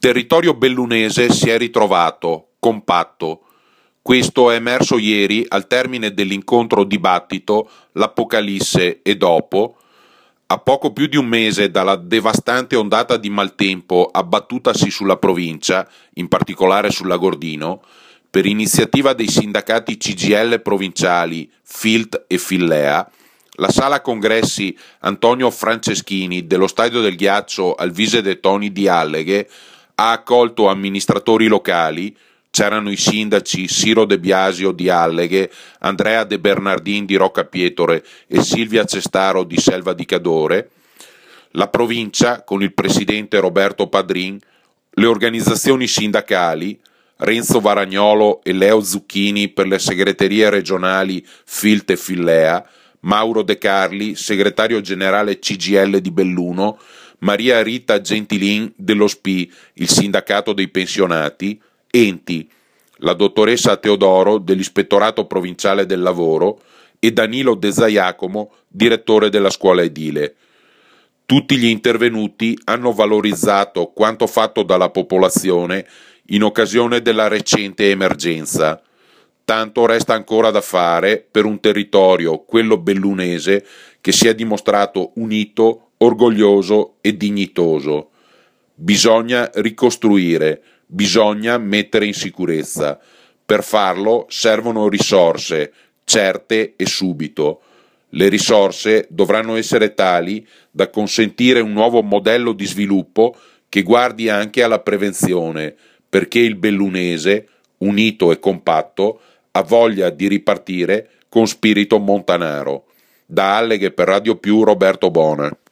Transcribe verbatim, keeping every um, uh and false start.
territorio bellunese si è ritrovato, compatto. Questo è emerso ieri al termine dell'incontro dibattito L'Apocalisse e dopo, a poco più di un mese dalla devastante ondata di maltempo abbattutasi sulla provincia, in particolare sull'Agordino, per iniziativa dei sindacati C G I L provinciali F I L T e Fillea, la sala congressi Antonio Franceschini dello Stadio del Ghiaccio Alvise de Toni di Alleghe ha accolto amministratori locali, c'erano i sindaci Ciro De Biasio di Alleghe, Andrea De Bernardin di Roccapietore e Silvia Cestaro di Selva di Cadore, la provincia con il presidente Roberto Padrin, le organizzazioni sindacali, Renzo Varagnolo e Leo Zucchini per le segreterie regionali F I L T e Fillea, Mauro De Carli, segretario generale C G I L di Belluno, Maria Rita Gentilin dello S P I, il sindacato dei pensionati, enti, la dottoressa Teodoro dell'Ispettorato Provinciale del Lavoro e Danilo De Zaiacomo, direttore della scuola edile. Tutti gli intervenuti hanno valorizzato quanto fatto dalla popolazione in occasione della recente emergenza. Tanto resta ancora da fare per un territorio, quello bellunese, che si è dimostrato unito, orgoglioso e dignitoso. Bisogna ricostruire, bisogna mettere in sicurezza. Per farlo servono risorse, certe e subito. Le risorse dovranno essere tali da consentire un nuovo modello di sviluppo che guardi anche alla prevenzione, perché il bellunese, unito e compatto, ha voglia di ripartire con spirito montanaro. Da Alleghe per Radio Più Roberto Bona.